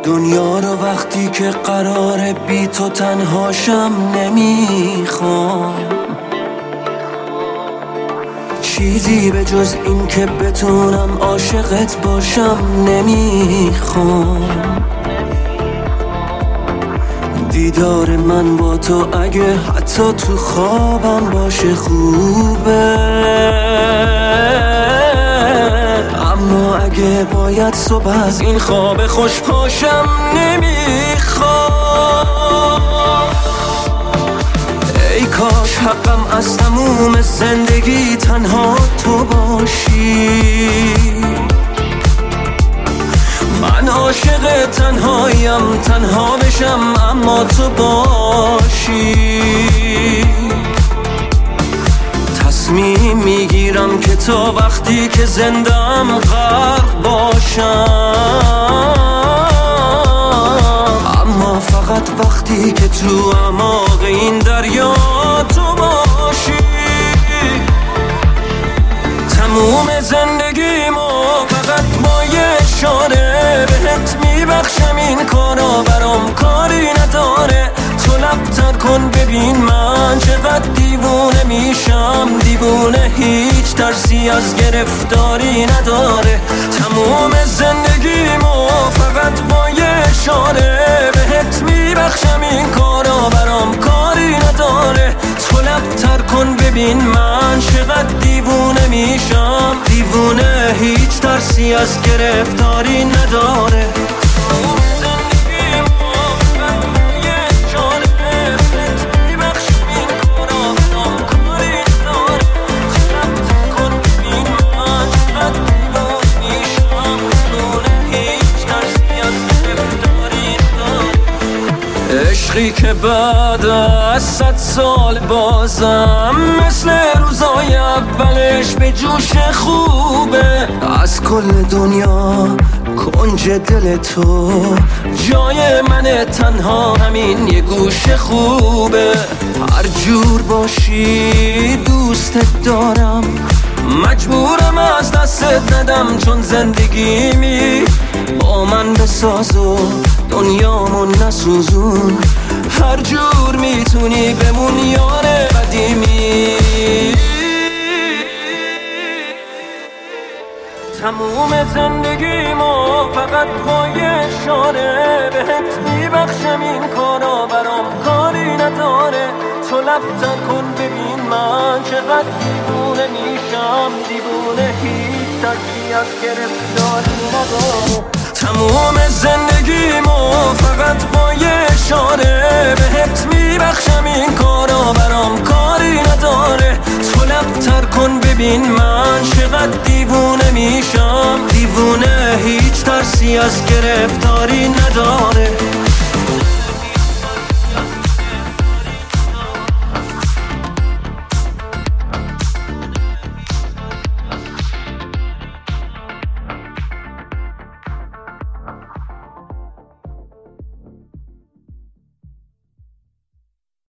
دنیا رو وقتی که قراره بی تو تنهاشم نمیخوام، چیزی به جز این که بتونم عاشقت باشم نمیخوام. دیدار من با تو اگه حتی تو خوابم باشه خوبه، اما اگه باید صبح از این خواب خوش پاشم نمیخوام. ای کاش حقم از تموم زندگی تنها تو باشی، من عاشق تنهاییم، تنها بشم اما تو باشی. تصمیم میگیرم که تا وقتی که زندم غرق باشم، اما فقط وقتی که تو اعماق این دریا تو باشی. تموم زندگیمو فقط با یه اشاره بهت میبخشم، این کارا برام کاری نداره. تو لب‌تر کن ببین من چقدر دیوونه میشم، دیوونه هیچ ترسی از گرفتاری نداره. تموم زندگیمو فقط با یه اشاره بهت میبخشم، این کارا برام کاری نداره. تو لب‌تر کن ببین من چقدر دیوونه میشم، دیوونه هیچ ترسی از گرفتاری نداره. عشقی که بعد از 100 سال بازم مثل روزای اولش به جوش خوبه. از کل دنیا کنج دل تو جای من، تنها همین یه گوش خوبه. هر جور باشی دوستت دارم، مجبورم از دستت ندم، چون زندگیمی با من بساز و دنیامون نسوزون. هر جور میتونی بمون یار قدیمی. تموم زندگیمو فقط با یه اشاره بهت میبخشم، این کارا برام کاری نداره. تو لب‌تر کن ببین من چقدر دیوونه میشم، دیوونه هیچ ترسی از گرفتاری نداره. تموم زندگیمو فقط با یه اشاره بهت میبخشم، این کارا برام کاری نداره. تو لب‌تر کن ببین من چقدر دیوونه میشم، دیوونه هیچ ترسی از گرفتاری نداره.